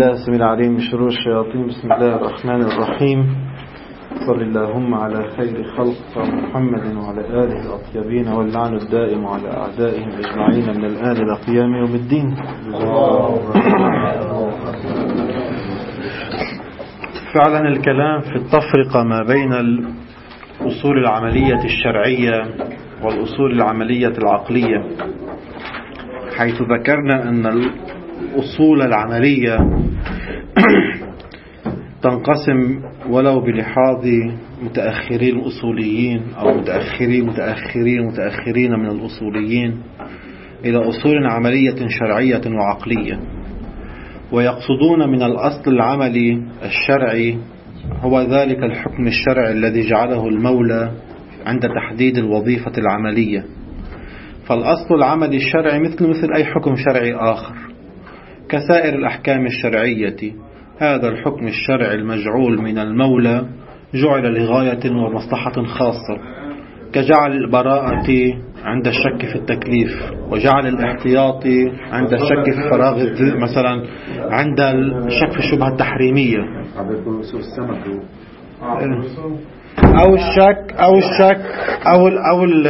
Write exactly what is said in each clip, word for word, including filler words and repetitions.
بالله السميع العليم من شرور الشياطين. بسم الله الرحمن الرحيم. صل اللهم على خير خلق محمد وعلى آله الأطيبين واللعن الدائم على أعدائهم أجمعين من الآن إلى قيام يوم الدين. فعلا الكلام في التفرقة ما بين الأصول العملية الشرعية والأصول العملية العقلية، حيث ذكرنا أن الأصول العملية تنقسم ولو بلحاظ متأخرين الأصوليين أو متأخرين متأخرين متأخرين من الأصوليين إلى أصول عملية شرعية وعقلية. ويقصدون من الأصل العملي الشرعي هو ذلك الحكم الشرعي الذي جعله المولى عند تحديد الوظيفة العملية. فالأصل العملي الشرعي مثل مثل أي حكم شرعي آخر كسائر الأحكام الشرعية. هذا الحكم الشرعي المجعول من المولى جعل لغاية ومصلحة خاصة، كجعل البراءة عند الشك في التكليف، وجعل الاحتياط عند الشك في فراغ الذمة، مثلا عند الشك في الشبهة التحريمية أو الشك أو الشك أو ال أو ال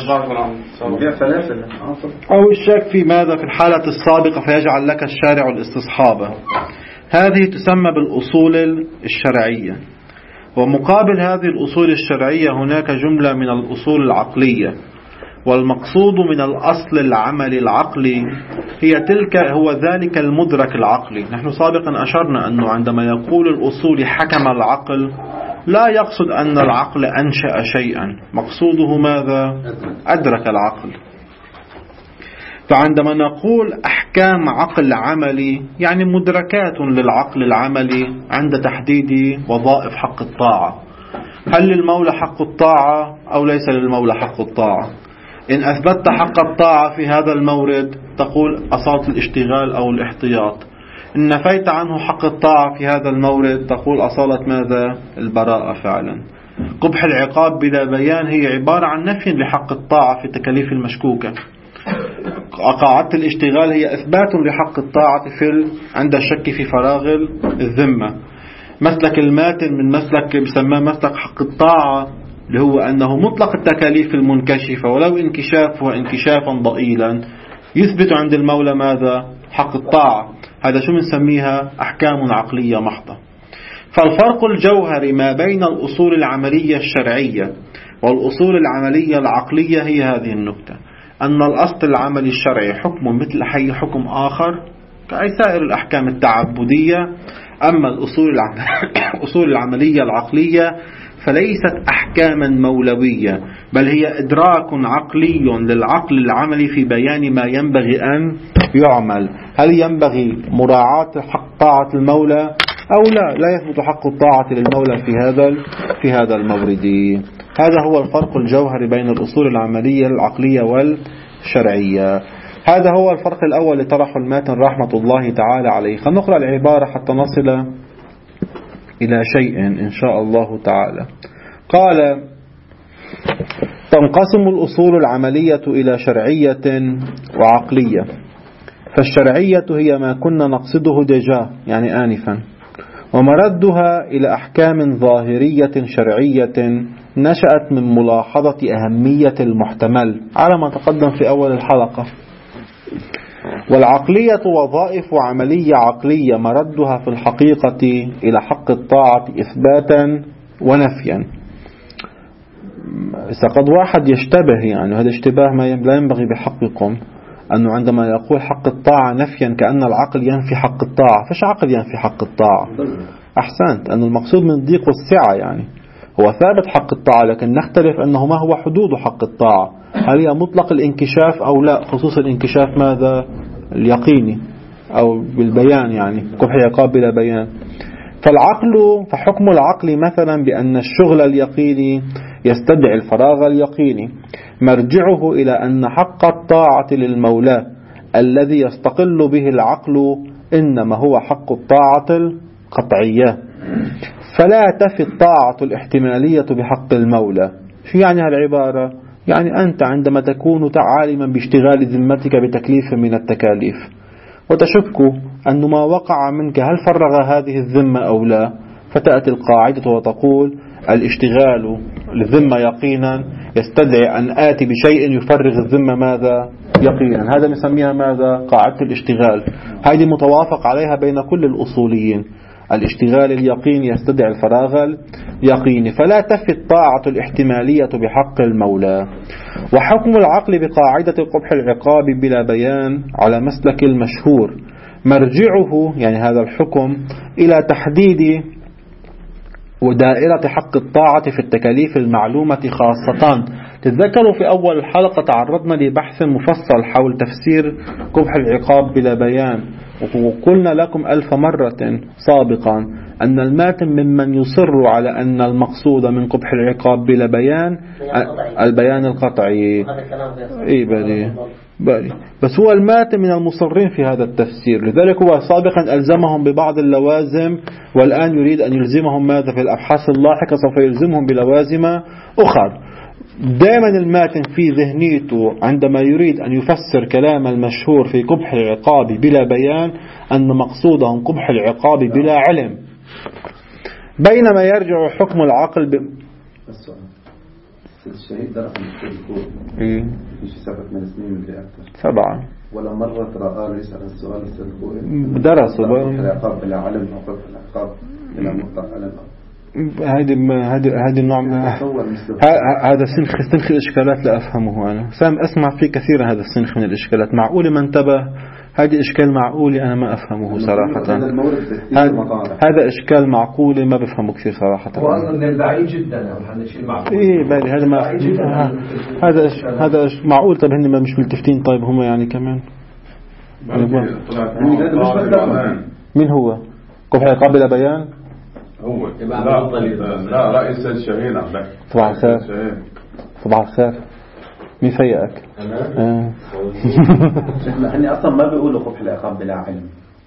أو الشك في ماذا في الحالة السابقة فيجعل لك الشارع الاستصحابة. هذه تسمى بالأصول الشرعية. ومقابل هذه الأصول الشرعية هناك جملة من الأصول العقلية. والمقصود من الأصل العملي العقلي هي تلك هو ذلك المدرك العقلي. نحن سابقا أشرنا أنه عندما يقول الأصول حكم العقل لا يقصد أن العقل أنشأ شيئا، مقصوده ماذا؟ أدرك العقل. فعندما نقول أحكام عقل عملي يعني مدركات للعقل العملي عند تحديد وظائف حق الطاعة. هل للمولى حق الطاعة أو ليس للمولى حق الطاعة؟ إن أثبتت حق الطاعة في هذا المورد تقول أصالة الاشتغال أو الاحتياط. إن نفيت عنه حق الطاعة في هذا المورد تقول أصالة ماذا؟ البراءة. فعلا قبح العقاب بلا بيان هي عبارة عن نفي لحق الطاعة في التكاليف المشكوكة. قاعدة الاشتغال هي إثبات لحق الطاعة في عند الشك في فراغ الذمة. مسلك الماتن من مسلك بسماه مسلك حق الطاعة اللي هو أنه مطلق التكاليف المنكشفة ولو انكشاف وانكشافا ضئيلا يثبت عند المولى ماذا؟ حق الطاعة. هذا شو بنسميها؟ أحكام عقلية محضة. فالفرق الجوهري ما بين الأصول العملية الشرعية والأصول العملية العقلية هي هذه النقطة، أن الأصل العملي الشرعي حكم مثل أي حكم آخر كأي سائر الأحكام التعبدية. أما الأصول الأصول العملية العقلية فليست أحكاما مولوية، بل هي إدراك عقلي للعقل العملي في بيان ما ينبغي أن يعمل. هل ينبغي مراعاة حق طاعة المولى أو لا؟ لا يثبت حق الطاعة للمولى في هذا في هذا المورد. هذا هو الفرق الجوهري بين الأصول العملية العقلية والشرعية. هذا هو الفرق الأول لطرح الماتن رحمة الله تعالى عليه. خلينا نقرأ العبارة حتى نصل إلى شيء إن شاء الله تعالى. قال: تنقسم الأصول العملية إلى شرعية وعقلية. فالشرعية هي ما كنا نقصده ديجا يعني آنفا، ومردها إلى أحكام ظاهرية شرعية نشأت من ملاحظة أهمية المحتمل على ما تقدم في أول الحلقة. والعقلية وظائف عملية عقلية مردها في الحقيقة إلى حق الطاعة إثباتا ونفيا. إذا قد واحد يشتبه يعني هذا اشتباه ما لا ينبغي بحقكم، أنه عندما يقول حق الطاعة نفيا كأن العقل ينفي حق الطاعة. فش عقل ينفي حق الطاعة؟ أحسنت، أن المقصود من الضيق والسعة يعني هو ثابت حق الطاعة، لكن نختلف أنه ما هو حدود حق الطاعة. هل هي مطلق الانكشاف أو لا؟ خصوص الانكشاف ماذا؟ اليقيني أو بالبيان يعني قبح عقاب بلا بيان. فالعقل فحكم العقل مثلا بأن الشغل اليقيني يستدعي الفراغ اليقيني مرجعه إلى أن حق الطاعة للمولى الذي يستقل به العقل إنما هو حق الطاعة القطعية، فلا تفي الطاعة الاحتمالية بحق المولى. شو يعني هالعبارة؟ يعني أنت عندما تكون عالما باشتغال ذمتك بتكليف من التكاليف وتشك أن ما وقع منك هل فرغ هذه الذمة أو لا، فتأتي القاعدة وتقول الاشتغال للذمة يقينا يستدعي أن آتي بشيء يفرغ الذمة ماذا؟ يقينا. هذا نسميها ماذا؟ قاعدة الاشتغال. هذه متوافق عليها بين كل الأصوليين. الاشتغال اليقين يستدعي الفراغ اليقيني، فلا تفي الطاعة الاحتمالية بحق المولى. وحكم العقل بقاعدة قبح العقاب بلا بيان على مسلك المشهور مرجعه يعني هذا الحكم إلى تحديد ودائرة حق الطاعة في التكاليف المعلومة خاصة. تتذكروا في أول الحلقة تعرضنا لبحث مفصل حول تفسير قبح العقاب بلا بيان، وقلنا لكم ألف مرة سابقا أن الماتن ممن يصر على أن المقصود من قبح العقاب بلا بيان البيان القطعي. إيه بالي بالي بس هو الماتن من المصرين في هذا التفسير، لذلك هو سابقا ألزمهم ببعض اللوازم والآن يريد أن يلزمهم ماذا في الأبحاث اللاحقة؟ سوف يلزمهم بلوازم أخرى. دائما الماتن في ذهنيته عندما يريد أن يفسر كلام المشهور في قبح العقاب بلا بيان أن مقصودهم قبح العقاب بلا علم، بينما يرجع حكم العقل ب... الشهيد درس الكود إيه؟ في سبعة من سنين من أكثر سبعة ولا مرة رأى يسأل السؤال السلكوي درسوا قبح العقاب بلا علم أو قبح العقاب بلا مطلق علم. هذه هذه هذه النوع هذا سنخ سنخ الإشكالات لا أفهمه أنا. سام أسمع فيه كثيرا هذا السنخ من الإشكالات. معقول ما انتبه هذه إشكال معقولي أنا ما أفهمه صراحة. هذا إشكال معقولي ما بفهمه كثير صراحة. هو أصلاً بعيد جدا هذا شيء معقول. إيه بالي هذا ما هذا هذا معقول. طب هني ما مش ملتفتين. طيب هم يعني كمان مين هو قبح العقاب بلا بيان؟ هو لا لا رئيس الشهيد عم بحكي. صباح الخير. صباح الخير. مين فيقك؟ أنا هني أصلا ما بيقولوا قبح العقاب بلا علم.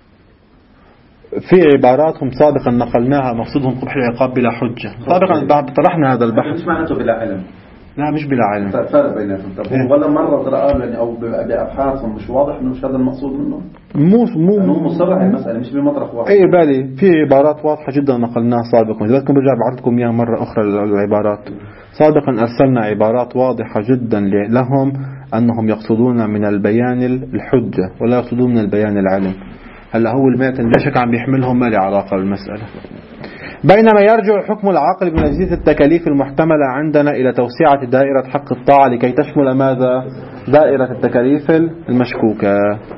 في عباراتهم سابقا نقلناها مقصودهم قبح العقاب بلا حجة. سابقا بعد طرحنا هذا البحث. مش معناته بلا علم. لا مش بلا علم. فرق بيناتهم. طب إيه؟ ولا مرة رأى أو بأبحاثهم مش واضح إنه مش هذا المقصود منه. مو مو مو مصرح المسألة مش بمطرح واحد. إيه بالي في عبارات واضحة جدا نقلناها سابقا. لذلك برجع بعرض لكم إياها مرة أخرى العبارات. سابقا أرسلنا عبارات واضحة جدا لهم أنهم يقصدون من البيان الحجة ولا يقصدون من البيان العلم. هلا هو الماتن لا شك عم بيحملهم ما له علاقة بالمسألة. بينما يرجع حكم العقل من أجهزة التكاليف المحتملة عندنا إلى توسعة دائرة حق الطاعة لكي تشمل ماذا؟ دائرة التكاليف المشكوكة.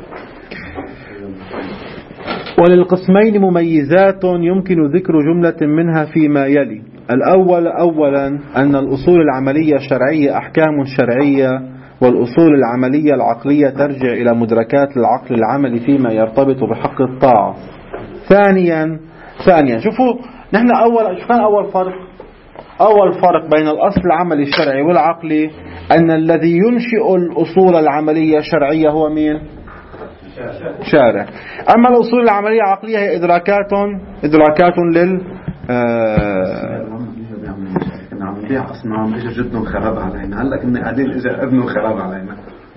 وللقسمين مميزات يمكن ذكر جملة منها فيما يلي. الأول أولا أن الأصول العملية الشرعية أحكام شرعية، والأصول العملية العقلية ترجع إلى مدركات العقل العملي فيما يرتبط بحق الطاعة. ثانيا ثانيا شوفوا نحن أول شو كان أول فرق؟ أول فرق بين الأصل العملي الشرعي والعقلي أن الذي ينشئ الأصول العملية الشرعية هو مين؟ شارع. أما الأصول العملية العقلية هي إدراكات إدراكات لل نعم بيع أصنام إجا جدهم خراب علينا. هلا كنا قاعدين إجا ابنه خراب علينا.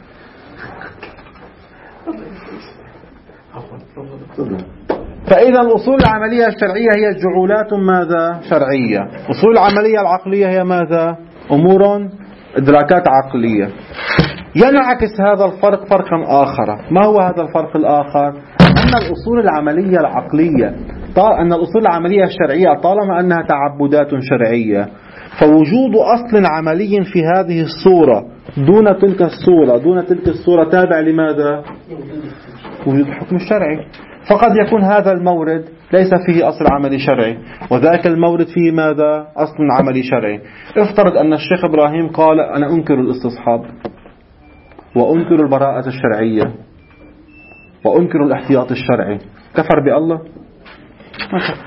فإذا الأصول العملية الشرعية هي جعولات ماذا؟ شرعية. أصول العملية العقلية هي ماذا؟ أمور إدراكات عقلية. ينعكس هذا الفرق فرقا آخر. ما هو هذا الفرق الآخر؟ أن الأصول العملية العقلية أن الأصول العملية الشرعية طالما أنها تعبدات شرعية، فوجود أصل عملي في هذه الصورة دون تلك الصورة دون تلك الصورة تابع لماذا؟ وجود الحكم الشرعي. فقد يكون هذا المورد ليس فيه أصل عملي شرعي وذاك المورد فيه ماذا؟ أصل عملي شرعي. افترض أن الشيخ إبراهيم قال أنا أنكر الاستصحاب وأنكر البراءة الشرعية وأنكر الاحتياط الشرعي، كفر بالله؟ ما كفر.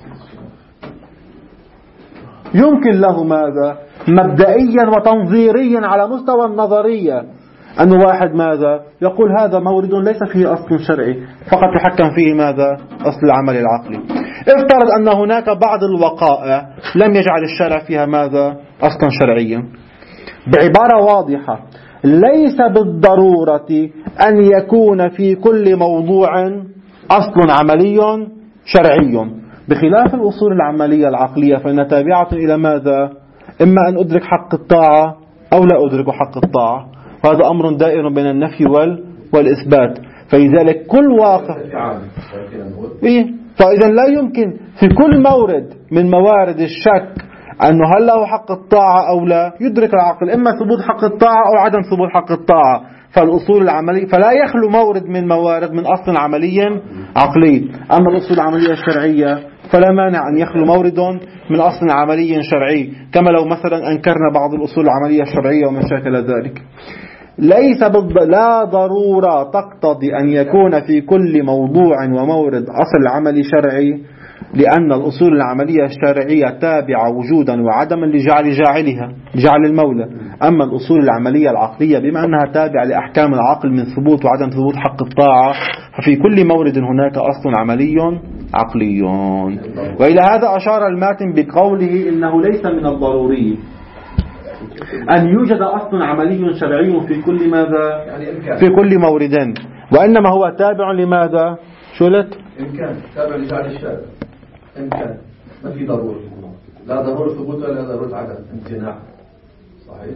يمكن له ماذا؟ مبدئيا وتنظيريا على مستوى النظرية أن واحد ماذا؟ يقول هذا مورد ليس فيه أصل شرعي فقط يحكم فيه ماذا؟ أصل العمل العقلي. افترض أن هناك بعض الوقائع لم يجعل الشرع فيها ماذا؟ أصلا شرعيا. بعبارة واضحة، ليس بالضرورة أن يكون في كل موضوع أصل عملي شرعي، بخلاف الأصول العملية العقلية فإنها تابعة إلى ماذا؟ إما أن أدرك حق الطاعة أو لا أدرك حق الطاعة، وهذا أمر دائر بين النفي والإثبات. فلذلك كل واقع إيه؟ فإذا لا يمكن في كل مورد من موارد الشك أنه هل له حق الطاعة أو لا يدرك العقل إما ثبوت حق الطاعة أو عدم ثبوت حق الطاعة. فالأصول العملية فلا يخلو مورد من موارد من أصل عملي عقلي. أما الأصول العملية الشرعية فلا مانع أن يخلو مورد من أصل عملي شرعي، كما لو مثلا أنكرنا بعض الأصول العملية الشرعية وما شاكل ذلك. ليس بالض... لا ضرورة تقتضي أن يكون في كل موضوع ومورد أصل عملي شرعي، لأن الأصول العملية الشرعية تابعة وجودا وعدما لجعل جاعلها لجعل المولى. أما الأصول العملية العقلية بما أنها تابعة لأحكام العقل من ثبوت وعدم ثبوت حق الطاعة، ففي كل مورد هناك أصل عملي عقلي. وإلى هذا أشار الماتن بقوله إنه ليس من الضروري أن يوجد أصل عملي شرعي في كل ماذا؟ في كل مورد، وإنما هو تابع لماذا؟ شو قلت؟ إمكان تابع لجعل الشارع. إمكان ما في ضرورة، لا ضرورة ثبوت ولا ضرورة عدم امتناع. صحيح؟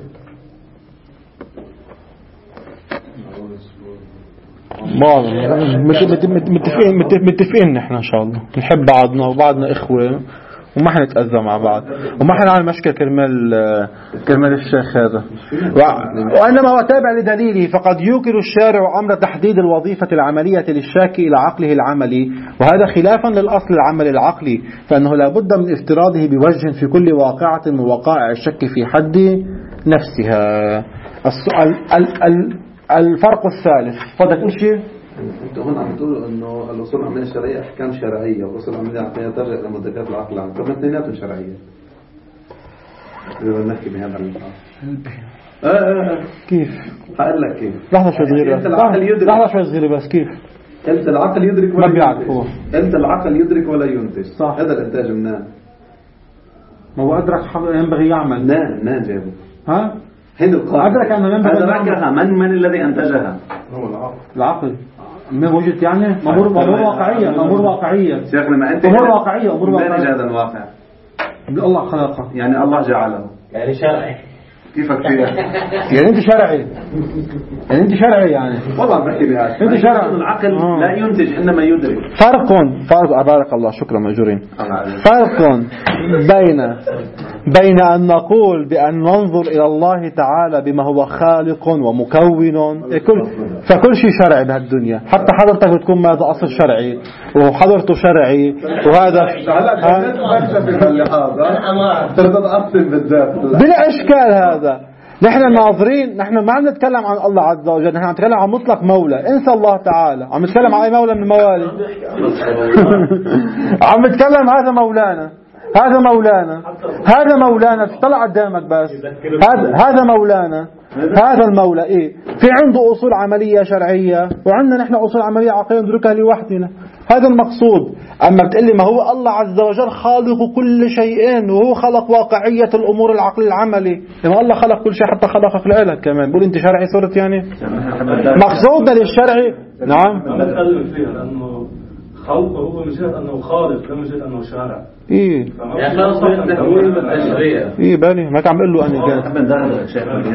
متفقين متفقين نحن إن شاء الله نحب بعضنا وبعضنا إخوة وما حنتأذى مع بعض وما حنعمل مشكلة كرمال كرمال الشيخ هذا. وإنما هو تابع لدليله، فقد يوكل الشارع أمر تحديد الوظيفة العملية للشاك إلى عقله العملي، وهذا خلافا للأصل العمل العقلي، فإنه لا بد من افتراضه بوجه في كل واقعة من وقائع الشك في حد نفسها. السؤال الفرق الثالث فضلت تقول شيء؟ انت هون عم تقول انه الاصول العمليه الشرعيه احكام شرعيه والاصول العمليه العقليه ترجع الى مدركات العقل العام، طب اثنيناتهم شرعيه. بدنا نحكي بهذا المقام. اه اه كيف؟ هقول لك كيف. لحظه شوي صغيره لحظه شوي صغيره بس كيف؟ انت العقل يدرك ولا ما بيعرف هو. انت العقل يدرك ولا ينتج. صح. هذا الانتاج منين؟ ما هو ادرك ينبغي يعمل. منين منين جابه؟ ها؟ هيدي القاعده. ادرك انه ينبغي ادركها من من الذي انتجها؟ هو العقل. العقل. ما وجدت يعني امور امور واقعيه امور واقعيه شيخنا ما انت امور واقعيه امور واقعيه. من هذا الواقع؟ الله خلقه، يعني الله جعله، يعني شرعي. كيفك فيها؟ يعني انت شرعي يعني انت شرعي يعني والله بحكي بهذا. انت شرعي. العقل آه. لا ينتج انما يدرك. فرق فرق بارك الله شكرا مأجورين. فرق بين بين أن نقول بأن ننظر إلى الله تعالى بما هو خالق ومكون، فكل شيء شرعي بهالدنيا، حتى حضرتك بتكون ماذا أصل شرعي وحضرته شرعي، وهذا بلا إشكال. هذا نحن ناظرين، نحن ما عم نتكلم عن الله عز وجل، نحن عم نتكلم عن مطلق مولى، انسى الله تعالى، عم نتكلم عن أي مولى من الموالي. عم نتكلم هذا مولانا هذا مولانا هذا مولانا طلع قدامك بس هذا هذا مولانا هذا المولى ايه في عنده اصول عمليه شرعيه وعندنا نحن اصول عمليه عقليه ندركها لوحدنا. هذا المقصود. اما بتقول لي ما هو الله عز وجل خالق كل شيء وهو خلق واقعيه الامور العقل العملي، لما الله خلق كل شيء حتى خلقك لك كمان، بقول انت شرعي صرت يعني مقصودنا للشرعي. نعم خلقه هو من جهة أنه خالق لا من جهة أنه شارع. إيه يعني خلق التكوين التشريع. إيه بالي ما كان بقول له أنا جاهز.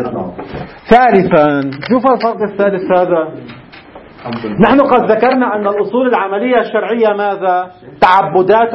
ثالثا شوف الفرق الثالث هذا. نحن قد ذكرنا أن الأصول العملية الشرعية ماذا؟ تعبدات.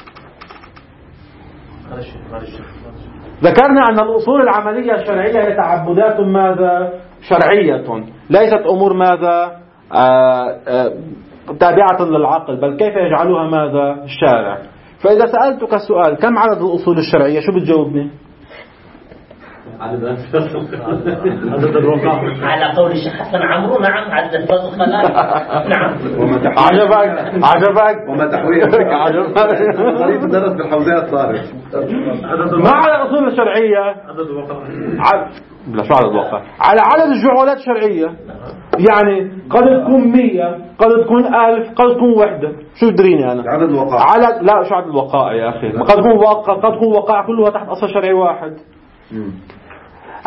ذكرنا أن الأصول العملية الشرعية هي تعبدات ماذا؟ شرعية، ليست أمور ماذا؟ آآ آآ تابعة للعقل، بل كيف يجعلها ماذا؟ الشارع. فإذا سألتك السؤال كم عدد الأصول الشرعية شو بتجاوبني؟ عدد عدد الرقم على قول الشيخ حسن عمرو. نعم عدد الفاظ الخلاق. نعم. عجبك عجبك وما تحويل عجبك قريب درس بالحوزات صارت. ما على الأصول الشرعية عدد الوقائع لا شو عدد الوقائع على عدد الجعولات الشرعية، يعني قد تكون مية قد تكون ألف قد تكون وحدة، شو تدريني أنا عدد الوقائع على لا شو عدد الوقائع يا أخي؟ قد تكون وقائع قد تكون وقائع كلها تحت أصل شرعي واحد.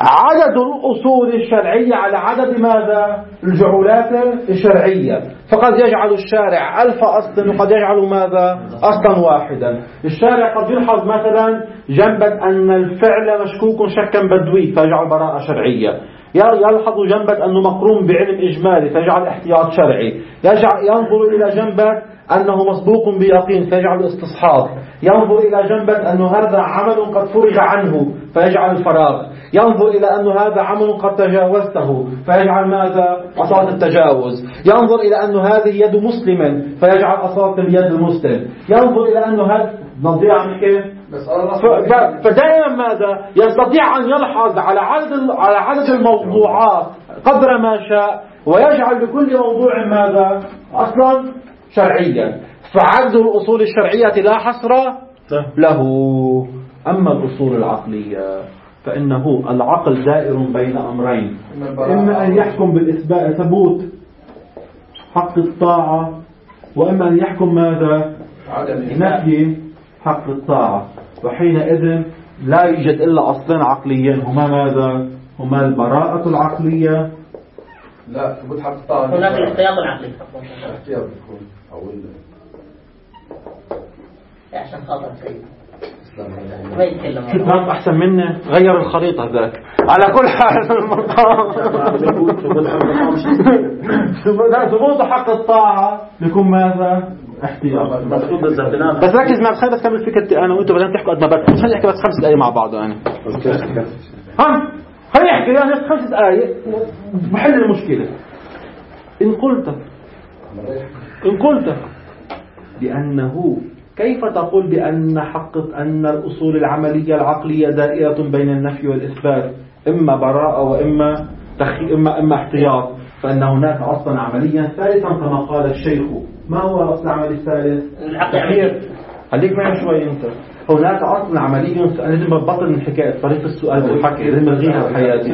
عدد الأصول الشرعية على عدد ماذا؟ الجعولات الشرعية. فقد يجعل الشارع ألف أصل وقد يجعل ماذا؟ أصلا واحدا. الشارع قد يلحظ مثلا جنبة أن الفعل مشكوك شكا بدوي فيجعل براءة شرعية، يلحظ جنبة أنه مقرون بعلم إجمالي فيجعل احتياط شرعي، يجعل ينظر إلى جنبة أنه مسبوق بيقين فيجعل استصحاب، ينظر إلى جنبة أنه هذا عمل قد فرغ عنه فيجعل الفراغ، ينظر إلى أنه هذا عمل قد تجاوزته فيجعل ماذا؟ أصالة التجاوز، ينظر إلى أنه هذه يد مسلم فيجعل أصالة اليد المسلم، ينظر إلى أنه هذا نضيع من كيف؟ فدائما ماذا؟ يستطيع أن يلحظ على عدد على عدد الموضوعات قدر ما شاء ويجعل لكل موضوع ماذا؟ أصلا شرعيا. فعدد الأصول الشرعية لا حصر له. أما الأصول العقلية فإنه العقل دائر بين أمرين، إما أن يحكم بالإثبات ثبوت حق الطاعة، وإما أن يحكم ماذا؟ نفي حق الطاعة. وحينئذ لا يوجد إلا أصلين عقليين هما ماذا؟ هما البراءة العقلية. لا ثبوت حق الطاعة. هناك الاحتياط العقلي. الاحتياط يكون أو عشان خاطر سيد. ما يتكلم. شو كان أحسن منه؟ غير الخريطة ذاك. على كل حال ثبوت حق الطاعة يكون ماذا؟ احتياط. بس ركز مع الخير. بس كمل فكرتي أنا وأنتوا بدنا تحكوا قد ما بدكم. خلينا نحكي بس خمس دقايق مع بعض. أنا هم خلينا نحكي يعني خمس دقايق بحل المشكلة. إن قلت إن قلت بأنه كيف تقول بأن حق أن الأصول العملية العقلية دائرة بين النفي والإثبات، إما براءة وإما تخي... إما إما احتياط، فإن هناك أصلا عمليا ثالثا كما قال الشيخ. ما هو الأصل العملي الثالث؟ التخيير. خليك معي شوي أنت. هناك أصل عملي. أنا لازم أبطل من حكاية طريقة السؤال والحكي، لازم ألغيها بحياتي.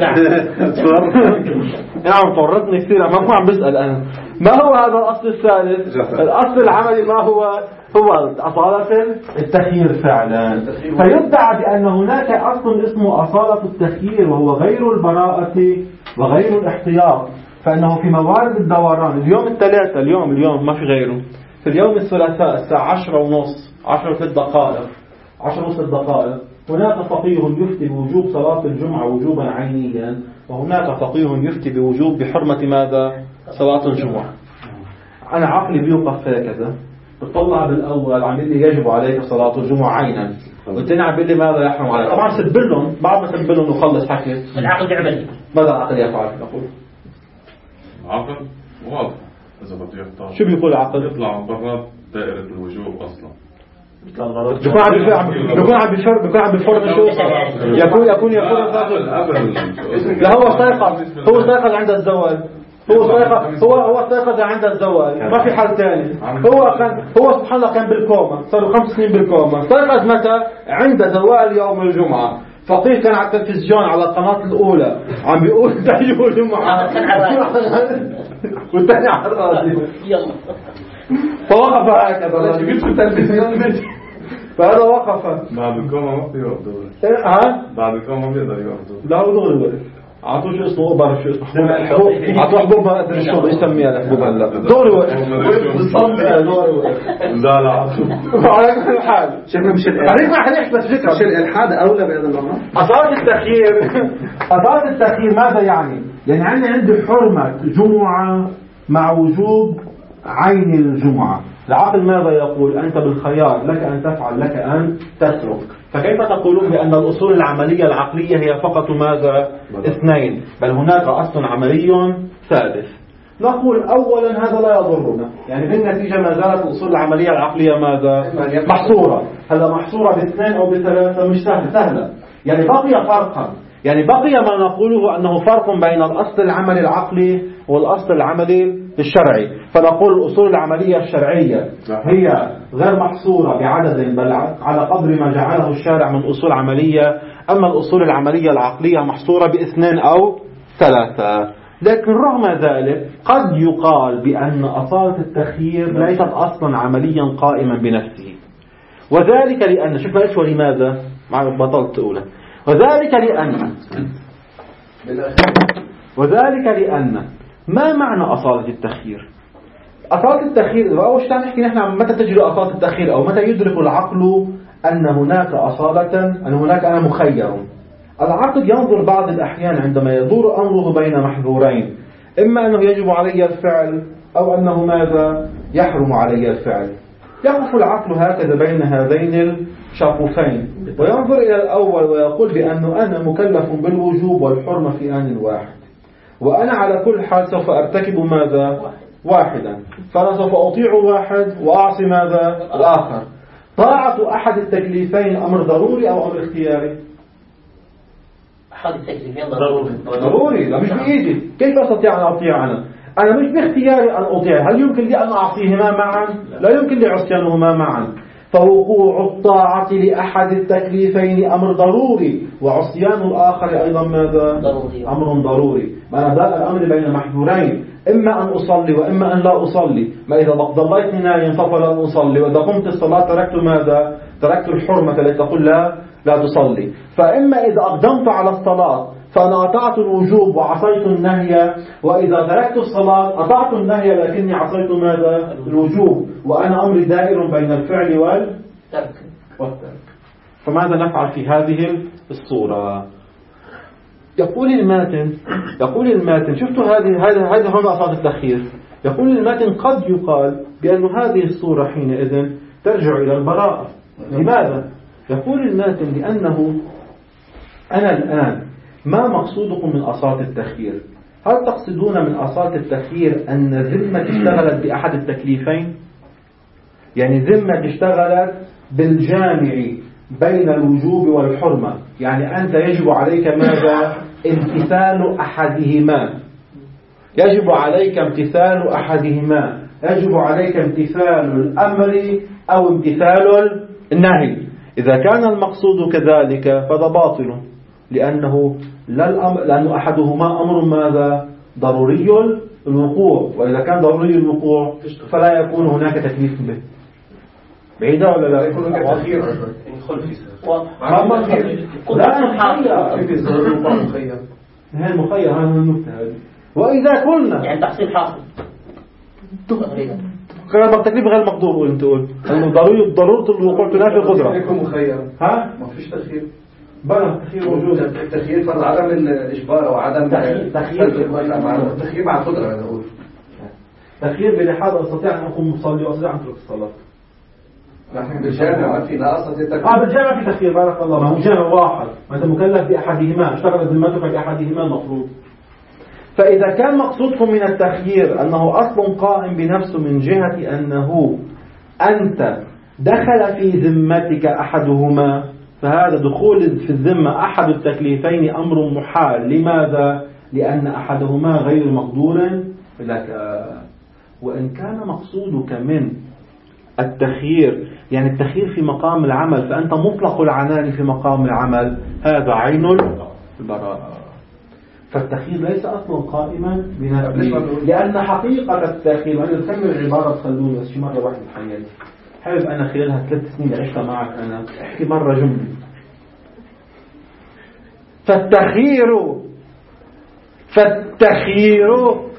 نعم طورتني كثير. ما هو عم بسأل أنا ما هو هذا الأصل الثالث؟ الأصل العملي ما هو؟ هو أصالة التخيير فعلا. فيدعى بأن هناك أصل اسمه أصالة التخيير وهو غير البراءة وغير الاحتياط. فإنه في موارد الدوران اليوم الثلاثة اليوم اليوم ما في غيره. في اليوم الثلاثاء الساعة عشرة ونص عشرة وثلاث دقائق عشرة ونص دقائق هناك فقيه يفتي بوجوب صلاة الجمعة وجوبا عينيا، وهناك فقيه يفتي بوجوب بحرمة ماذا؟ صلاة الجمعة. أنا عقلي بيوقف هكذا. بتطلع بالأول عم يقول لي يجب عليك صلاة الجمعة عينا، والثاني عم يقول لي ماذا يحرم عليك. طبعا سبلهم بعد ما سبلهم وخلص حكي. العقل بيعمل ماذا العقل يفعل؟ نقول العقل واضح. إذا بده يختار شو بيقول العقل؟ يطلع برا دائرة الوجوب أصلا. بيكون عم بيفرق بيكون عم بيفرق بيكون عم بيفرق شو يكون يكون يكون لا هو استيقظ هو استيقظ عند الزوال. هو استيقظ هو هو استيقظ عند الزوال. ما في حل ثاني. هو كان هو سبحان الله كان بالكوما. صار له خمس سنين بالكوما. استيقظ متى؟ عند زوال يوم الجمعة. فقيه كان على التلفزيون على القناة الأولى عم بيقول تحيو الجمعة والثاني على الراديو. فوقف هكذا جبت التلفزيون فهذا وقف. بعد الكوما ما في يوقف دوري. ها؟ بعد الكوما ما بيقدر يوقف. لا هو دغري وقف. عطوه شو اسمه بعرف شو اسمه عطوه حبوب ما ادري شو يسميها الحبوب هلا دغري وقف بالصمت دغري وقف زعل على كل حال. شكله مش خليك ما حنحكي بس فكره مش الالحاد اولى بهذا الامر. أصالة التخيير أصالة التخيير ماذا يعني؟ يعني عندي عندي حرمة جمعة مع وجوب عين الجمعة. العقل ماذا يقول؟ أنت بالخيار، لك أن تفعل لك أن تترك. فكيف تقولون بأن الأصول العملية العقلية هي فقط ماذا؟ اثنين، بل هناك أصل عملي ثالث. نقول أولا هذا لا يضرنا، يعني بالنتيجة ما زالت الأصول العملية العقلية ماذا؟ محصورة. هذا محصورة باثنين أو بثلاثة مش سهلة سهلة. يعني بقي فرقا، يعني بقي ما نقوله أنه فرق بين الأصل العملي العقلي والأصل العملي الشرعي. فنقول الأصول العملية الشرعية هي غير محصورة بعدد بل على قدر ما جعله الشارع من أصول عملية. أما الأصول العملية العقلية محصورة باثنين أو ثلاثة. لكن رغم ذلك قد يقال بأن أصالة التخيير ليست أصلا عمليا قائما بنفسه، وذلك لأن شوف ليش ولماذا مع بطلت أولى وذلك لأن وذلك لأن ما معنى أصالة التخيير؟ أصالة التخيير أول شيء نحكي نحن متى تجري أصالة التخيير أو متى يدرك العقل أن هناك أصالة أن هناك أنا مخير. العقل ينظر بعض الأحيان عندما يدور أمره بين محظورين، إما أنه يجب علي الفعل أو أنه ماذا يحرم علي الفعل. يقف العقل هكذا بين هذين الشقوفين وينظر إلى الأول ويقول بأنه أنا مكلف بالوجوب والحرمة في آن واحد، وأنا على كل حال سوف أرتكب ماذا واحدا، فأنا سوف أطيع واحد وأعصي ماذا الآخر. طاعة أحد التكليفين أمر ضروري أو أمر اختياري؟ أحد التكليفين ضروري ضروري، لا مش بإيدي. كيف أستطيع أن أطيع أنا؟ أنا مش باختياري أن أطيع. هل يمكن لي أن أعصيهما معا؟ لا يمكن لي عصيانهما معا. فوقوع الطاعة لأحد التكليفين أمر ضروري، وعصيان الآخر أيضا ماذا؟ ضروري. أمر ضروري. ما ذا الأمر بين محظورين، إما أن أصلي وإما أن لا أصلي. ما إذا ضليتني نايم فلا أصلي، وإذا قمت الصلاة تركت ماذا؟ تركت الحرمة التي تقول لا لا تصلي. فإما إذا أقدمت على الصلاة فأنا أطعت الوجوب وعصيت النهي، وإذا تركت الصلاة أطعت النهي لكني عصيت ماذا؟ الوجوب. وأنا أمري دائر بين الفعل والترك. فماذا نفعل في هذه الصورة؟ يقول الماتن يقول الماتن شفتوا هذه هذا هذا هو أصالة التخيير. يقول الماتن قد يقال بأن هذه الصورة حينئذ ترجع إلى البراءة. لماذا؟ يقول الماتن لأنه أنا الآن ما مقصودكم من أصالة التخيير؟ هل تقصدون من أصالة التخيير أن ذمة اشتغلت بأحد التكليفين؟ يعني ذمة اشتغلت بالجامع بين الوجوب والحرمة، يعني أنت يجب عليك ماذا؟ امتثال أحدهما. يجب عليك امتثال أحدهما، يجب عليك امتثال الأمر أو امتثال النهي. إذا كان المقصود كذلك فهذا باطل، لأنه لا الأمر، لأن أحدهما أمر ماذا؟ ضروري الوقوع، وإذا كان ضروري الوقوع فلا يكون هناك تكليف به. بعيدة ولا لا؟ يكون هناك تخيير يدخل في ما ما لا مخير. هذا مخير، هذا النكتة هذه. وإذا قلنا يعني تحصيل حاصل غير التكليف غير مقدور، أنت تقول إنه ضروري ضرورة الوقوع تنافي القدرة. يكون مخير. ها؟ ما فيش تخيير. بلى تخيير وجود. التخيير فرض عدم الإجبار وعدم تخيير تخيير مع القدرة. أنا أقول تخيير بلحاظة أستطيع أن أكون مصلي وأستطيع أن أترك الصلاة. نحن بالجامع في لا أصل التخيير. آه بالجامع في تخيير. بارك الله. ما هو جامع واحد، ما أنت مكلف بأحدهما، اشتغلت ذمتك بأحدهما المفروض. فإذا كان مقصودكم من التخيير أنه أصل قائم بنفسه من جهة أنه أنت دخل في ذمتك أحدهما، فهذا دخول في الذمة أحد التكليفين أمر محال. لماذا؟ لأن أحدهما غير مقدور لك. وإن كان مقصودك من التخيير يعني التخيير في مقام العمل، فأنت مطلق العنان في مقام العمل، هذا عين البراءة. فالتخيير ليس أصلا قائما بنفسه، لأن حقيقة التخيير، وأنا أكمل العبارة تخلوني بس شي مرة واحدة الحقيقة حابب أنا خلالها ثلاث سنين عشتها معك أنا أحكي مرة جملة. فالتخيير فالتخيير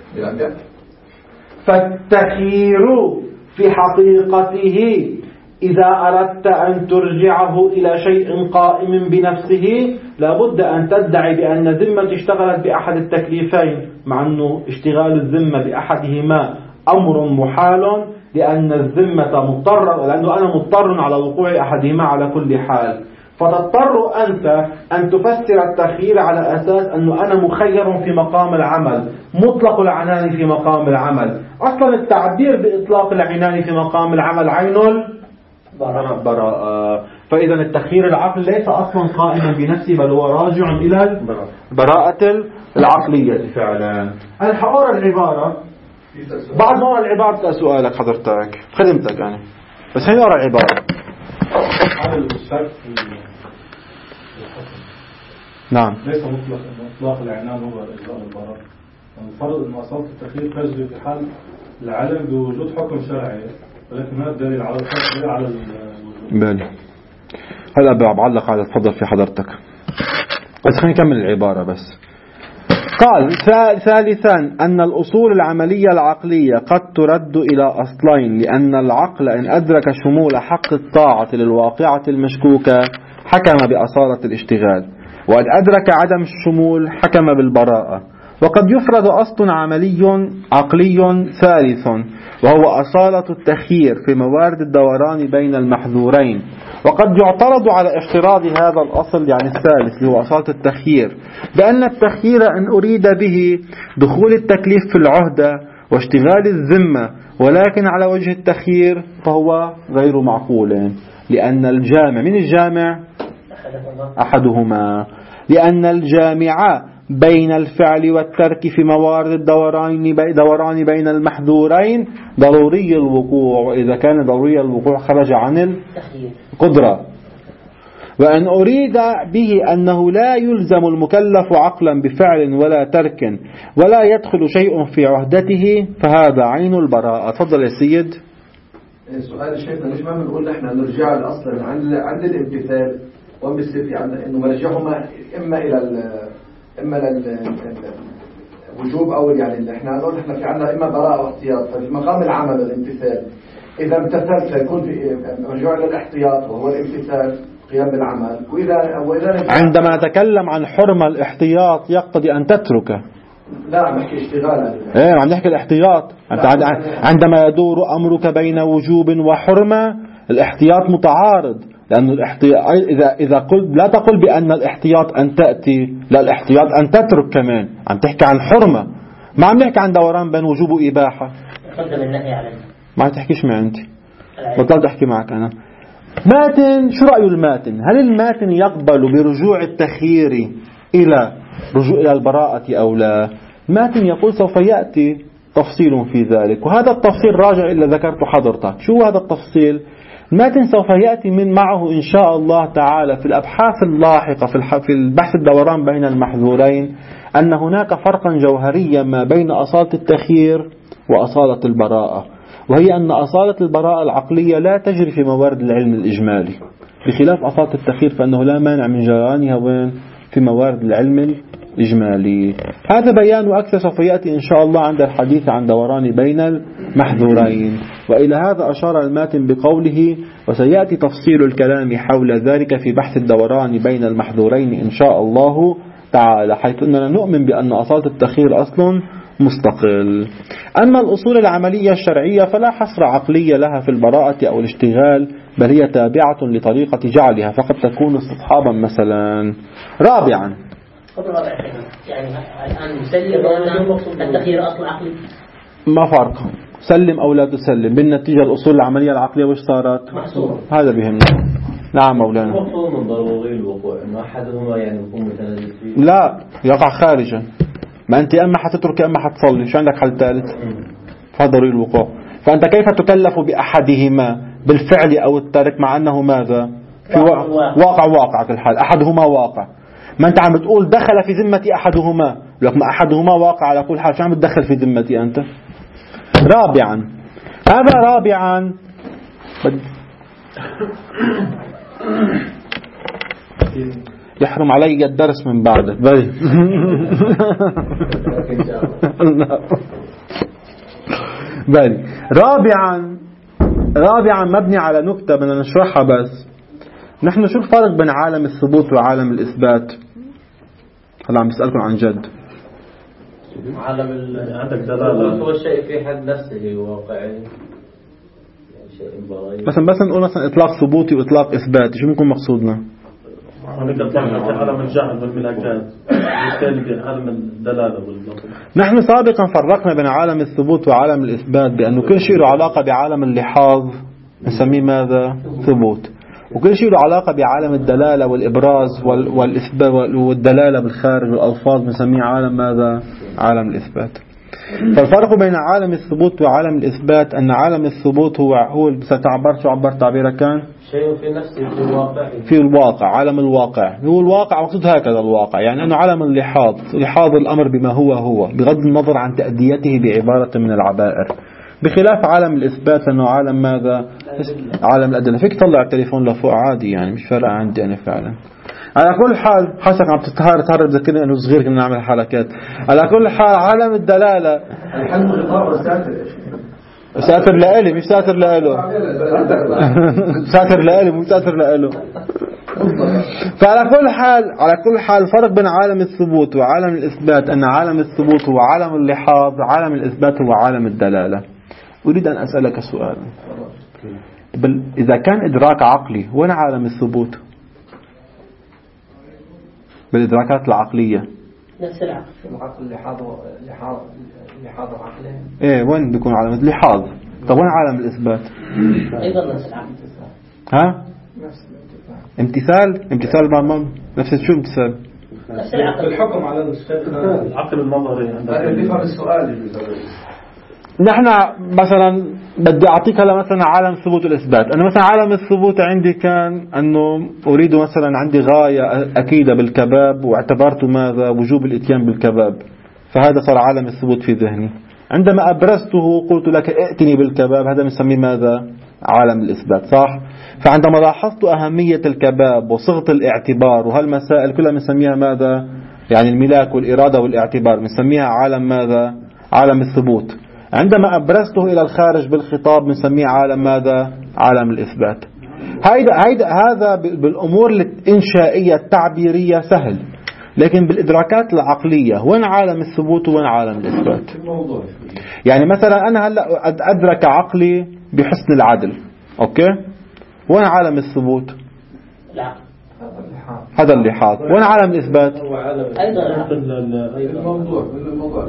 فالتخيير في حقيقته إذا أردت أن ترجعه إلى شيء قائم بنفسه لابد أن تدعي بأن ذمة اشتغلت بأحد التكليفين، مع أنه اشتغال الذمة بأحدهما أمر محال، لأن الذمة مضطر، لأنه أنا مضطر على وقوع أحدهما على كل حال. فتضطر أنت أن تفسر التخيير على أساس أنه أنا مخير في مقام العمل، مطلق العنان في مقام العمل. أصلا التعبير بإطلاق العنان في مقام العمل عين البراءة. فإذا التخيير العقل ليس أصلا قائما بنفسه، بل هو راجع إلى البراءة العقلية فعلا. أنا حأرى العبارة بعد ما أرى العبارة تسأل سؤالك حضرتك خدمتك يعني، بس هي أرى العبارة. نعم. ليس مطلق إطلاق العنان هو إجراء البراءة. المفروض أن أصالة التخيير تجري في حال العلم بوجود حكم شرعي، ولكن ما الدليل على الحكم على الوجود. بالي هلا بعلق على تفضل في حضرتك، بس خلينا نكمل العبارة بس. قال ثالثا أن الأصول العملية العقلية قد ترد إلى أصلين، لأن العقل إن أدرك شمول حق الطاعة للواقعة المشكوكة حكم بأصالة الاشتغال، وإن أدرك عدم الشمول حكم بالبراءة. وقد يفرض أصل عملي عقلي ثالث، وهو أصالة التخيير في موارد الدوران بين المحذورين. وقد يعترض على افتراض هذا الأصل يعني الثالث اللي هو أصالة التخيير بأن التخيير إن أريد به دخول التكليف في العهدة واشتغال الذمة، ولكن على وجه التخيير فهو غير معقول، لأن الجامع من الجامع أحدهما لأن الجامع بين الفعل والترك في موارد الدوران دوران بين المحذورين ضروري الوقوع، وإذا كان ضروري الوقوع خرج عن القدرة. وأن أريد به أنه لا يلزم المكلف عقلا بفعل ولا ترك ولا يدخل شيء في عهدته فهذا عين البراءة. تفضل يا سيد. سؤال الشيخ مش ما بنقول نحن نرجع لأصلا عند عند الامتثال وبالسيف عندنا إنه مرجعهما إما إلى إما للوجوب أو يعني اللي إحنا نقول إحنا في عندنا إما براءة واحتياط. ففي مقام العمل الامتثال إذا امتثلت فيكون في مرجوع للاحتياط وهو الامتثال قيام بالعمل. وإذا وإذا عندما نتكلم عن حرمة الاحتياط يقتضي أن تتركه. لا عم نحكي اشتغال. إيه عم نحكي الاحتياط. عندما يدور أمرك بين وجوب وحرمة الاحتياط متعارض، لأن الاحتياط إذا إذا قلت لا تقل بأن الاحتياط أن تأتي، لا الاحتياط أن تترك كمان. عم تحكي عن حرمة، ما عم نحكي عن دوران بين وجوب وإباحة. قدم النهي على ما عم تحكيش معي أنت، بطلت أحكي معك أنا. ماتن شو رأي الماتن؟ هل الماتن يقبل برجوع التخيير إلى رجوع إلى البراءة أو لا؟ ماتن يقول سوف يأتي تفصيل في ذلك، وهذا التفصيل راجع إلى ذكرت حضرتك. شو هذا التفصيل؟ الماتن سوف يأتي من معه إن شاء الله تعالى في الأبحاث اللاحقة في البحث الدوران بين المحذورين أن هناك فرقا جوهريا ما بين أصالة التخيير وأصالة البراءة، وهي أن أصالة البراءة العقلية لا تجري في موارد العلم الإجمالي، بخلاف أصالة التخيير فإنه لا مانع من جريانها وين في موارد العلم الإجمالي. هذا بيان أكثر سوف يأتي إن شاء الله عند الحديث عن دوران بين المحذورين. وإلى هذا أشار الماتن بقوله وسيأتي تفصيل الكلام حول ذلك في بحث الدوران بين المحذورين إن شاء الله تعالى، حيث أننا نؤمن بأن أصالة التخيير أصل مستقل. أما الأصول العملية الشرعية فلا حصر عقلية لها في البراءة أو الاشتغال، بل هي تابعة لطريقة جعلها، فقد تكون استصحابا مثلا. رابعا يعني الآن مسلم أن التخيير أصل عقلي، ما فرق سلم أو لا تسلم، بالنتيجة الأصول العملية العقلية وش صارت؟ محصورة. هذا بيهمنا. نعم مولانا. مفهوم من ضروري الوقوع إنه أحدهما يعني يكون متلازم فيه. لا يقع خارجا، ما أنت أما حتترك أما حتصلي، شو عندك حل ثالث؟ فهذا ضروري الوقوع. فأنت كيف تكلف بأحدهما بالفعل أو الترك مع أنه ماذا؟ في واقع واقع, واقع كل حال أحدهما واقع. ما أنت عم بتقول دخل في ذمتي أحدهما، لك ما أحدهما واقع على كل حال، شو عم بتدخل في ذمتي أنت؟ رابعا هذا رابعا يحرم علي الدرس من بعده بل بل رابعا رابعا مبني على نكتة بدنا نشرحها. بس نحن شو الفرق بين عالم الثبوت وعالم الإثبات؟ هلا عم بسألكم عن جد. عالم ال... عندك دلالة هو الشيء في حد نفسه واقعي، يعني شيء براي. مثلا بس نقول مثلا إطلاق ثبوتي وإطلاق إثباتي، شو بنكون مقصودنا؟ هنقدر نحكي عالم الجهل والملاكات، بالتالي عالم الدلالة والبطل. نحن سابقا فرقنا بين عالم الثبوت وعالم الإثبات بأنه كل شيء له علاقة بعالم اللحاظ نسميه ماذا؟ ثبوت، وكل شيء له علاقة بعالم الدلالة والإبراز والإثبات والدلالة بالخارج والألفاظ نسميه عالم ماذا؟ عالم الإثبات. فالفرق بين عالم الثبوت وعالم الإثبات أن عالم الثبوت هو هو ستعبر شو عبر تعبيرك كان؟ شيء في نفسه في الواقع، في الواقع، عالم الواقع. هو الواقع مقصود هكذا الواقع، يعني أنه عالم اللحاظ، لحاظ الأمر بما هو هو بغض النظر عن تأديته بعبارة من العبائر. بخلاف عالم الإثبات أنه عالم ماذا؟ عالم الأدلة. فيك تطلع التليفون لفوق عادي يعني، مش فارقة عندي أنا فعلا. على كل حال حسك عم تتهار تهار بذكرني أنه صغير كنا نعمل حركات. على كل حال عالم الدلالة الحلم غطاء وساتر. ساتر لإلي مش ساتر لإله. ساتر لإلي مش ساتر لإله. فعلى كل حال على كل حال الفرق بين عالم الثبوت وعالم الإثبات أن عالم الثبوت هو عالم اللحاظ، عالم الإثبات هو عالم الدلالة. أريد أن أسألك سؤال، بل إذا كان إدراك عقلي وين عالم الثبوت؟ بالإدراكات العقلية نفس العقل. العقل لحاظ لحاظ لحاظ عقلي. إيه وين بيكون عالم اللحاظ؟ طب وين عالم الإثبات؟ أيضا نفس العقل. ها؟ امتثال امتثال مع نفس شو امتثال؟ نفس العقل. الحكم على العقل النظري هذا بيفهم السؤال. نحن مثلا بدي أعطيك هلا مثلا عالم الثبوت والإثبات. أنا مثلا عالم الثبوت عندي كان أنه أريد مثلا عندي غاية أكيدة بالكباب، واعتبرت ماذا؟ وجوب الإتيان بالكباب، فهذا صار عالم الثبوت في ذهني. عندما أبرزته قلت لك ائتني بالكباب، هذا بنسميه ماذا؟ عالم الإثبات، صح؟ فعندما لاحظت أهمية الكباب وصيغة الاعتبار وهالمسائل كلها بنسميها ماذا؟ يعني الملاك والإرادة والاعتبار بنسميها عالم ماذا؟ عالم الثبوت. عندما أبرزته إلى الخارج بالخطاب بنسميه عالم ماذا؟ عالم الإثبات. هيدا هيدا هذا بالأمور الإنشائية التعبيرية سهل، لكن بالإدراكات العقلية وين عالم الثبوت وين عالم الإثبات؟ يعني مثلا أنا هلا أدرك عقلي بحسن العدل، أوكي؟ وين عالم الثبوت؟ العقل. هذا اللحاظ. وين عالم الإثبات؟ أيضا الموضوع الموضوع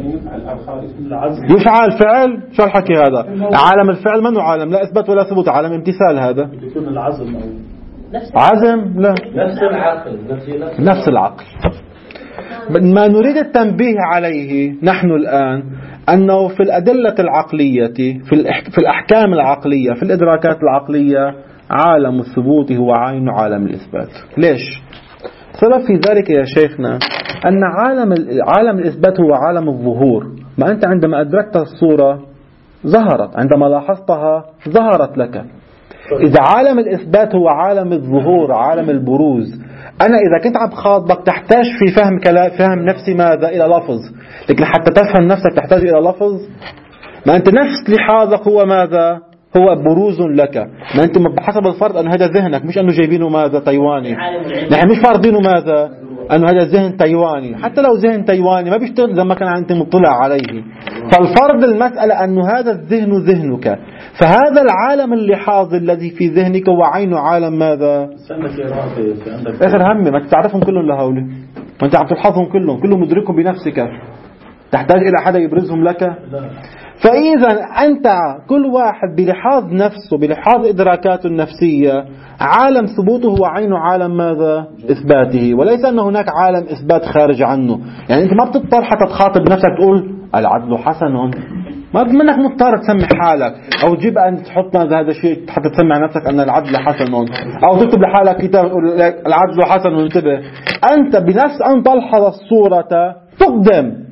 يفعل فعل. شو الحكي هذا؟ عالم الفعل منه عالم لا إثبات ولا ثبوت، عالم امتثال. هذا يكون العزم أو عزم لا نفس العقل. نفس العقل. ما نريد التنبيه عليه نحن الآن أنه في الأدلة العقلية في الأحكام العقلية في الإدراكات العقلية عالم الثبوت هو عين عالم الإثبات. ليش؟ سبب في ذلك يا شيخنا أن عالم عالم الإثبات هو عالم الظهور. ما أنت عندما أدركت الصورة ظهرت، عندما لاحظتها ظهرت لك. إذا عالم الإثبات هو عالم الظهور عالم البروز، أنا إذا كنت عم خاطبك تحتاج في فهم كلام فهم نفسي ماذا؟ إلى لفظ. لكن حتى تفهم نفسك تحتاج إلى لفظ. ما أنت نفس لحاظك هو ماذا؟ هو بروز لك. ما أنت بحسب الفرض أن هذا ذهنك، مش أنه جايبينه ماذا؟ تايواني. نحن مش فارضينه ماذا؟ أنه هذا ذهن تايواني. حتى لو ذهن تايواني ما بيشتغل إذا ما كان أنت مطلع عليه. فالفرض المسألة أنه هذا الذهن ذهنك، فهذا العالم اللحاظ الذي في ذهنك هو عين عالم ماذا؟ آخر همي ما تعرفهم كلهم لهولي، ما أنت عم تلحظهم كلهم كلهم مدركهم بنفسك، تحتاج إلى حدا يبرزهم لك. فإذا أنت كل واحد بلحاظ نفسه بلحاظ إدراكاته النفسية عالم ثبوته هو عين عالم ماذا؟ إثباته، وليس أن هناك عالم إثبات خارج عنه. يعني أنت ما بتضطر حتى تخاطب نفسك تقول العدل حسن، ما منك مضطر تسمي حالك أو تجيب أن تحط هذا الشيء حتى تسمع نفسك أن العدل حسن، أو تكتب لحالك كتاب تقول العدل حسن وانتبه. أنت بنفس أن تلحظ الصورة تقدم.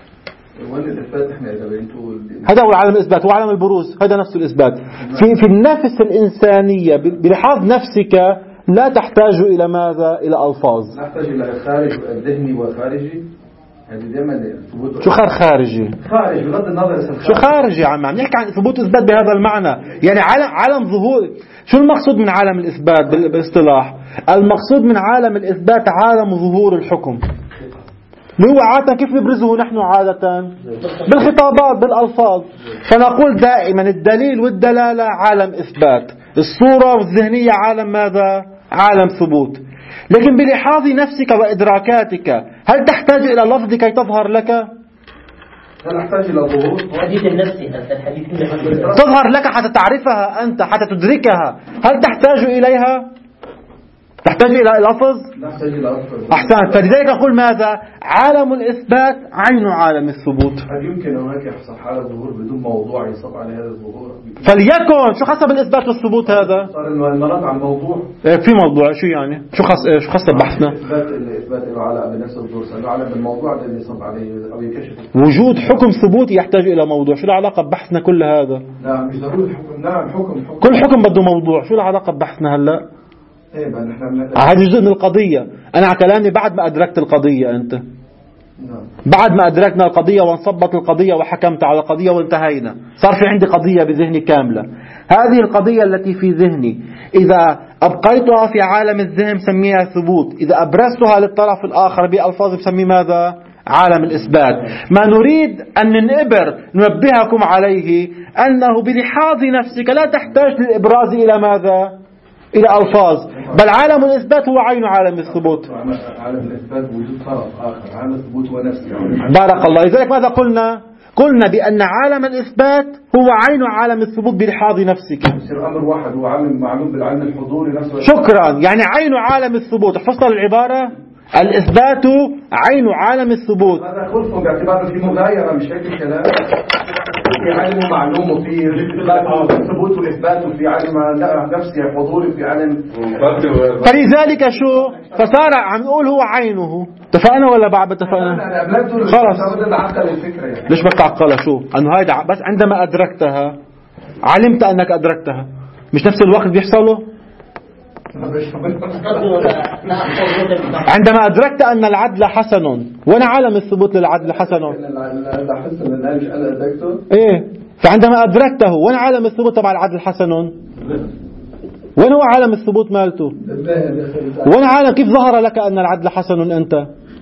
هذا هو عالم الإثبات وعالم البروز، هذا نفس الإثبات. في في النفس الإنسانية بلحاظ نفسك لا تحتاج إلى ماذا؟ إلى ألفاظ. نحتاج إلى الخارج الذهني والخارجي. شو خار خارجي؟ خارج بغض النظر شو خارجي يا عم؟ عم نحكي عن ثبوت إثبات بهذا المعنى. يعني عالم عالم ظهور. شو المقصود من عالم الإثبات بالاصطلاح؟ المقصود من عالم الإثبات عالم ظهور الحكم. اللي هو عادة كيف نبرزه نحن عادة؟ بالخطابات بالألفاظ. فنقول دائما الدليل والدلالة عالم إثبات، الصورة والذهنية عالم ماذا؟ عالم ثبوت. لكن بلحاظ نفسك وإدراكاتك هل تحتاج إلى لفظ كي تظهر لك؟ هل نحتاج إلى ظهور؟ الحديث النفسي هذا الحديث تظهر لك حتى تعرفها أنت حتى تدركها. هل تحتاج إليها؟ تحتاج إلى لفظ؟ نحتاج إلى لفظ. أحسنت. فلذلك أقول ماذا؟ عالم الإثبات عين عالم الثبوت. هل يمكن هناك يحصل حالة ظهور بدون موضوع يصب على هذا الظهور؟ فليكن شو خاصة بالإثبات والثبوت هذا؟ صار المرض على الموضوع. في موضوع شو يعني؟ شو خاص شو خاصة بحثنا؟ إثبات الإثبات له علاقة بنفس الظهور، له علاقة بالموضوع الذي يصب عليه أو يكشف. وجود حكم ثبوتي يحتاج إلى موضوع، شو العلاقة ببحثنا كل هذا؟ لا مش ضروري حكم، نعم حكم حكم. كل حكم بده موضوع، شو العلاقة ببحثنا هلا؟ إيه بقى نحن هذا جزء من القضية. أنا على كلامي بعد ما أدركت القضية أنت. نعم. بعد ما أدركنا القضية وانصبت القضية وحكمت على القضية وانتهينا، صار في عندي قضية بذهني كاملة. هذه القضية التي في ذهني إذا أبقيتها في عالم الذهن بسميها ثبوت، إذا أبرزتها للطرف الآخر بألفاظ بسميه ماذا؟ عالم الإثبات. ما نريد أن ننبر ننبهكم عليه أنه بلحاظ نفسك لا تحتاج للإبراز إلى ماذا؟ إلى ألفاظ، بل عالم الإثبات هو عين عالم الثبوت. عالم الإثبات وجود طرف آخر، عالم الثبوت هو نفسه. بارك الله. لذلك ماذا قلنا؟ قلنا بأن عالم الإثبات هو عين عالم الثبوت بلحاظ نفسك. يصير أمر واحد، هو عالم معلوم بالعلم الحضوري نفسه. شكرا. يعني عين عالم الثبوت. حفظت العبارة؟ الإثبات عين عالم الثبوت. هذا خلفه باعتباره في مغايرة، مش هيك الكلام. في علم معلوم وفي ثبوت والإثبات وفي علم نفسي حضوري في علم. فلذلك شو فصار عم نقول هو عينه. اتفقنا ولا بعد اتفقنا؟ خلاص. ليش بدك تعقلها؟ شو انه هيدا بس عندما أدركتها علمت أنك أدركتها، مش نفس الوقت بيحصله؟ عندما أدركت أن العدل حسن، وأنا عالم الثبوت للعدل حسن. إيه، فعندما أدركته وأنا عالم الثبوت تبع العدل حسن، وين هو عالم الثبوت مالته؟ وين عالم كيف ظهر لك أن العدل حسن أنت؟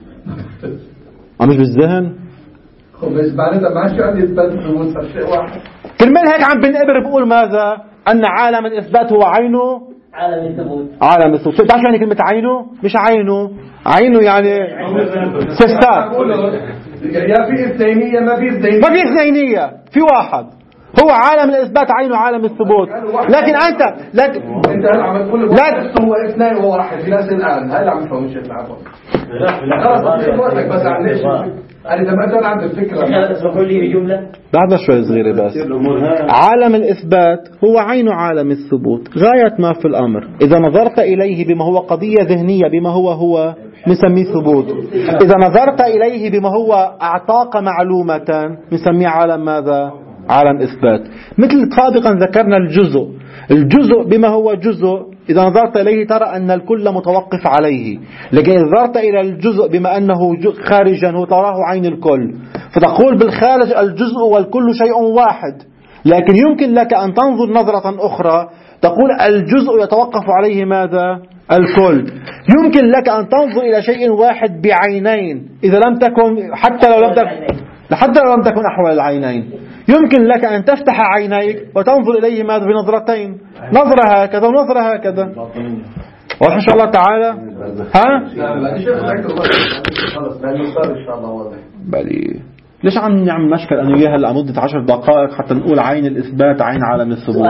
مش بالذهن؟ بس معناتها ما عادش عندي إثبات الثبوت، صار شيء واحد. كرمال هيك عم بنقبر بقول ماذا؟ أن عالم الإثبات هو عينه عالم الثبوت. عالم الثبوت. بتعرف يعني كلمة عينه؟ مش عينه، عينه يعني سستار. يا في اثنينية ما في اثنينية. ما في اثنينية، في واحد. هو عالم الإثبات عينه عالم الثبوت. لكن أنت لكن أنت هل عم تقول لا هو اثنين وهو واحد في ناس الآن هل عم تفهم شيء العفو؟ خلاص بس عن ليش؟ أنا إذا ما كان عندي الفكرة. اسمحوا لي بجملة. بعدها شوي صغيرة بس. عالم الإثبات هو عين عالم الثبوت غاية ما في الأمر. إذا نظرت إليه بما هو قضية ذهنية بما هو هو نسميه ثبوت. إذا نظرت إليه بما هو أعطاك معلومة نسميه عالم ماذا؟ عالم إثبات. مثل سابقا ذكرنا الجزء. الجزء بما هو جزء إذا نظرت إليه ترى أن الكل متوقف عليه، لكن إذا نظرت إلى الجزء بما أنه خارجا هو تراه عين الكل، فتقول بالخارج الجزء والكل شيء واحد. لكن يمكن لك أن تنظر نظرة أخرى تقول الجزء يتوقف عليه ماذا؟ الكل. يمكن لك أن تنظر إلى شيء واحد بعينين إذا لم تكن حتى لو لم تكن حتى لو لم تكن أحوال العينين. يمكن لك أن تفتح عينيك وتنظر إليه ماذا؟ بنظرتين، نظرة هكذا ونظرة هكذا. واضح إن شاء الله تعالى؟ ها؟ بلي ليش عم نعمل مشكل أنا وياها لمدة عشر دقائق حتى نقول عين الإثبات عين عالم الثبوت؟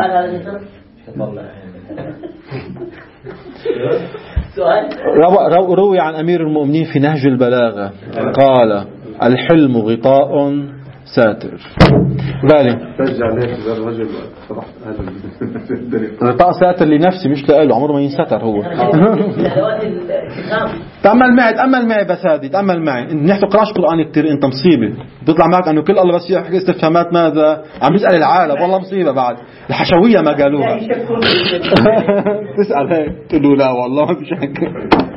سؤال. روي عن أمير المؤمنين في نهج البلاغة قال الحلم غطاء ساتر. بالي غطاء ساتر لنفسي مش لإله، عمره ما ينستر هو. تأمل معي تأمل معي بس هذه تأمل معي. نحن قراش قرآن كتير أنت مصيبة. بيطلع معك أنه كل الله بس يحكي استفهامات ماذا عم بيسأل العالم، والله مصيبة. بعد الحشوية ما قالوها. تسأل هيك تقول له لا والله ما في شك.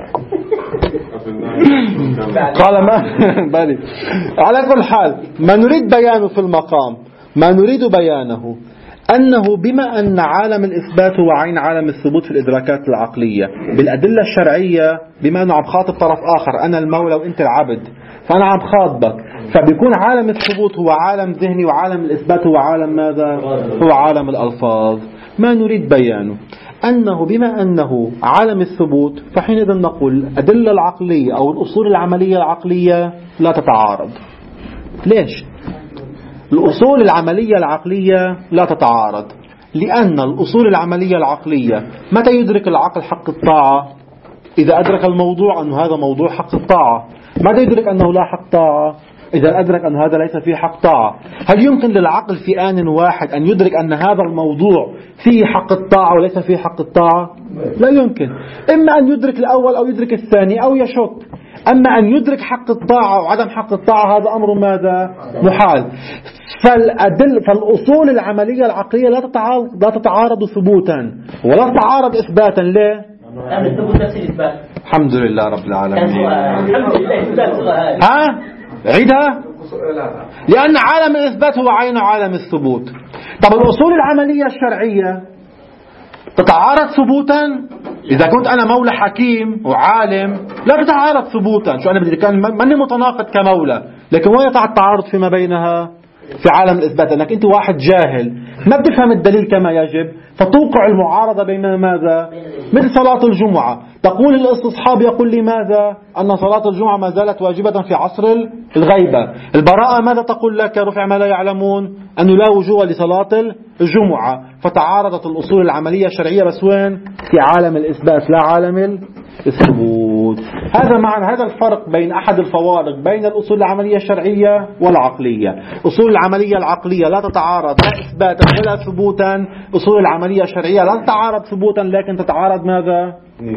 قال ما بالي. على كل حال ما نريد بيانه في المقام، ما نريد بيانه أنه بما أن عالم الإثبات هو عين عالم الثبوت في الإدراكات العقلية بالأدلة الشرعية، بما أنه عم خاطب طرف آخر أنا المولى وأنت العبد، فأنا عم خاطبك، فبيكون عالم الثبوت هو عالم ذهني وعالم الإثبات هو عالم ماذا؟ هو عالم الألفاظ. ما نريد بيانه أنه بما أنه عالم الثبوت فحينئذ نقول الأدلة العقلية أو الأصول العملية العقلية لا تتعارض. ليش؟ الأصول العملية العقلية لا تتعارض لأن الأصول العملية العقلية متى يدرك العقل حق الطاعة؟ إذا أدرك الموضوع أن هذا موضوع حق الطاعة. ماذا يدرك أنه لا حق طاعة؟ إذا أدرك أن هذا ليس فيه حق طاعة. هل يمكن للعقل في آن واحد أن يدرك أن هذا الموضوع فيه حق الطاعة وليس فيه حق الطاعة؟ لا يمكن. إما أن يدرك الأول أو يدرك الثاني أو يشك. أما أن يدرك حق الطاعة وعدم حق الطاعة هذا أمر ماذا؟ محال. فالأدل فالأصول العملية العقلية لا تتعارض لا تتعارض ثبوتا ولا تتعارض إثباتا. ليه؟ الحمد لله رب العالمين. ها؟ عيدها. لأن عالم الإثبات هو عين عالم الثبوت. طب الأصول العملية الشرعية تتعارض ثبوتا؟ إذا كنت أنا مولى حكيم وعالم لا تتعارض ثبوتا. شو أنا بدي كان ماني متناقض كمولى، لكن وين يقع التعارض فيما بينها؟ في عالم الإثبات. لأنك أنت واحد جاهل ما بتفهم الدليل كما يجب، فتوقع المعارضة بين ماذا؟ مثل صلاة الجمعة، تقول الاستصحاب يقول لي ماذا؟ أن صلاة الجمعة ما زالت واجبة في عصر الغيبة. البراءة ماذا تقول لك؟ رفع ما لا يعلمون أنه لا وجوه لصلاة الجمعة. فتعارضت الأصول العملية الشرعية بس وين؟ في عالم الإثبات لا عالم الثبوت. هذا معنى هذا الفرق بين أحد الفوارق بين الأصول العملية الشرعية والعقلية. أصول العملية العقلية لا تتعارض لا إثباتا ولا ثبوتا. أصول العملية الشرعية لا تتعارض ثبوتا لكن تتعارض ماذا؟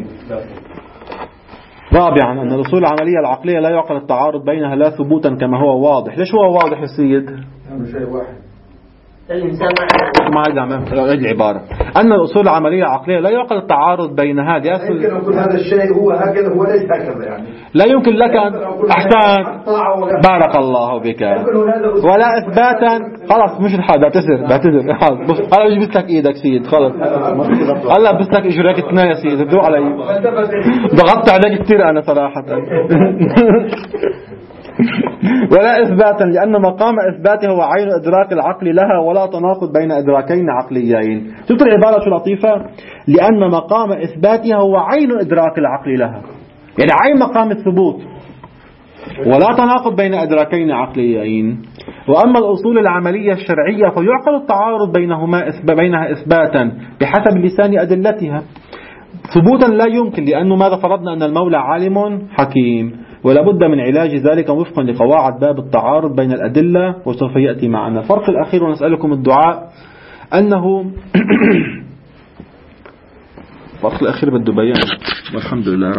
رابعا أن الأصول العملية العقلية لا يعقل التعارض بينها لا ثبوتا كما هو واضح. ليش هو واضح يا سيد؟ شيء واحد. الإنسان ما عاد أعيد العبارة. أن الأصول العملية العقلية لا يعقل التعارض بين هذه. يمكن أن يكون هذا الشيء هو هكذا هو ليس هكذا يعني. لا يمكن لك أن أحسن. بارك الله بك. ولا إثباتا. خلاص مش الحال. بعتذر بعتذر. خلاص أنا بجي بس لك إيدك سيد. خلاص هلا بس لك إجراك اثنين يا سيد. ادعوا علي. ضغطت عليك كثير أنا صراحة. ولا إثباتا لأن مقام إثباته هو عين إدراك العقل لها ولا تناقض بين إدراكين عقليين. شوف العبارة شو لطيفة. لأن مقام إثباتها هو عين إدراك العقل لها، يعني عين مقام الثبوت، ولا تناقض بين إدراكين عقليين. وأما الأصول العملية الشرعية فيعقل التعارض بينهما بينها إثباتا بحسب لسان أدلتها. ثبوتا لا يمكن لأنه ماذا فرضنا أن المولى عالم حكيم، ولا بد من علاج ذلك وفقا لقواعد باب التعارض بين الأدلة وسوف يأتي معنا. الفرق الأخير ونسألكم الدعاء أنه الفرق الأخير بده بيان والحمد لله.